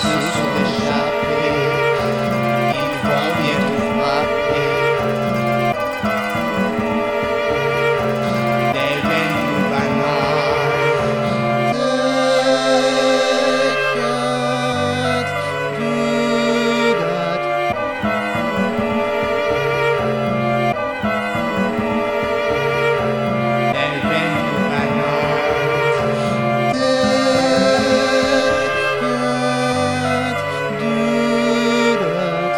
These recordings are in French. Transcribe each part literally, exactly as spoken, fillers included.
se sont échappés, ils vont bien nous frapper. Des veines nous banales, they can't do that. Des veines nous banales, they can't do that.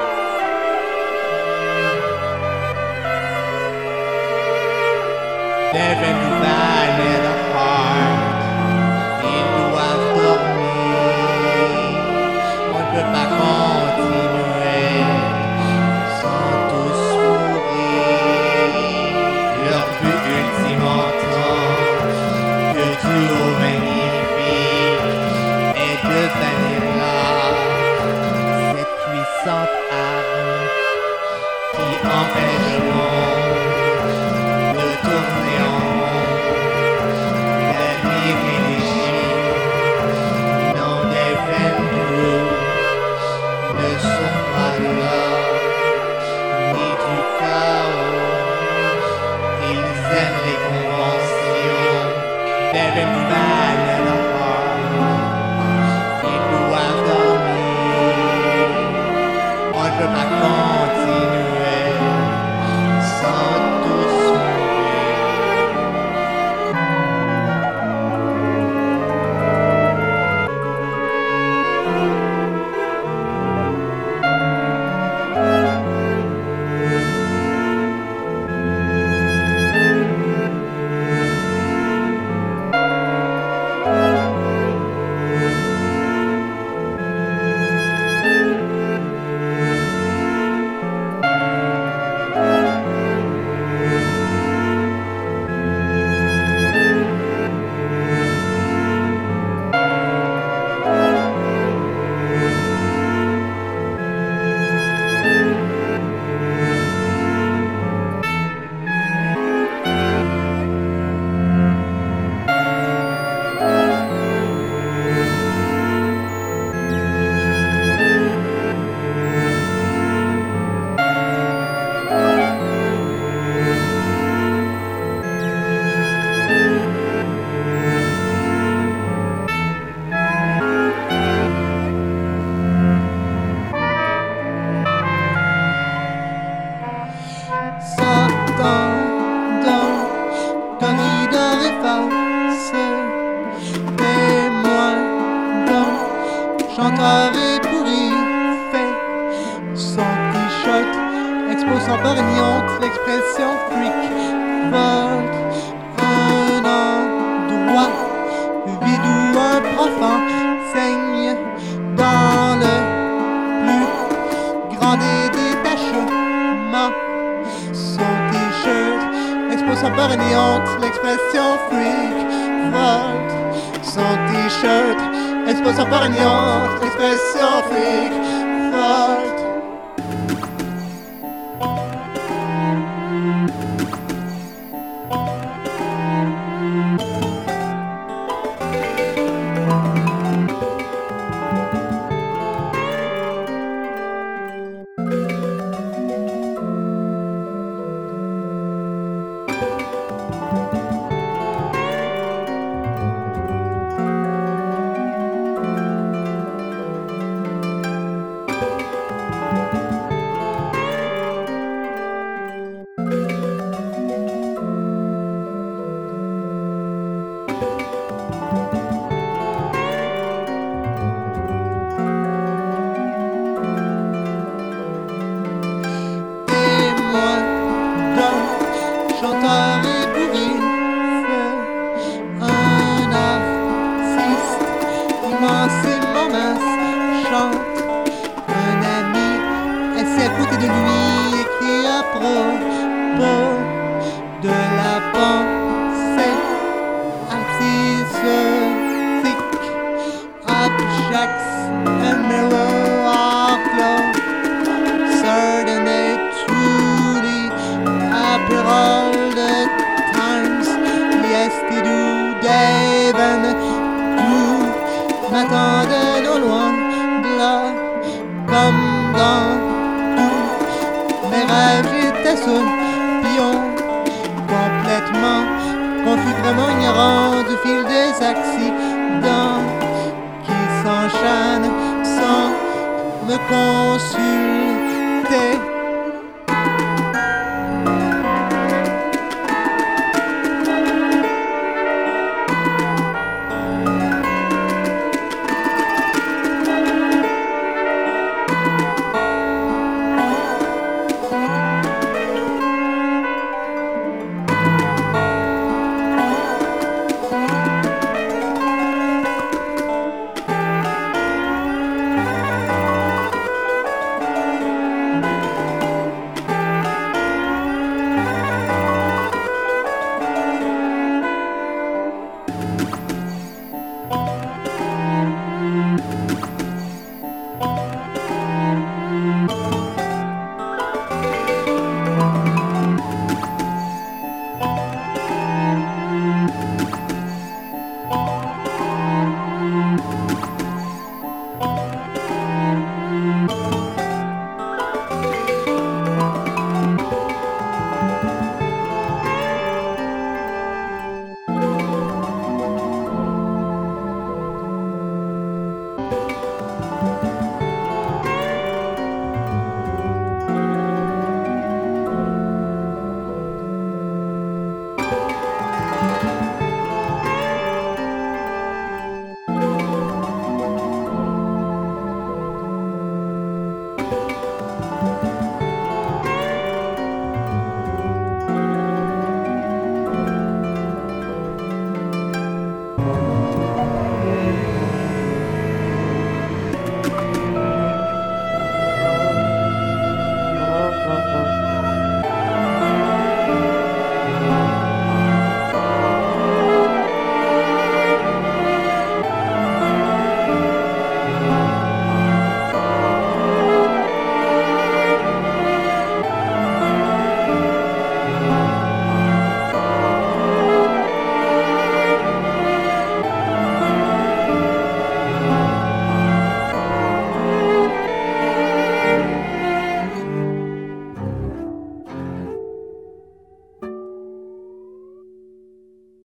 Des veines nous banales the heart, ils doivent dormir. On ne peut pas continuer sans tous mourir. Leur but ultime entend que tout magnifique est de bannir là cette puissante arme qui empêche le monde de tourner en rond. La ligne et les chiens n'ont des veines bleues, ne sont pas là, ni du chaos. Ils aiment les conventions, des veines banales à la heart. Ils doivent dormir, on ne peut pas continuer sans tous mourir. S'entendant comme il dort efface, et moi donc chanteur épourri fait son t-shirt expose sans peur ni honte l'expression freak volte un endroit vide où un profond saigne dans le plus grand des détachements. Son t-shirt expose sans peur ni honte l'expression freak volte. Son t-shirt expose sans peur ni honte l'expression freak volte. Chanteur épourri fait un artiste immensément mince chante. Un ami assis à côté de lui écrit à propos de la pensée artistique. Objects and mirror are close, certain and truly after all the times. Yes, they do, David, tout m'attendait au loin. comme dans tous mes rêves, j'étais seul, pion, complètement confus, vraiment ignorant du fil des accidents qui s'enchaînent sans me consulter.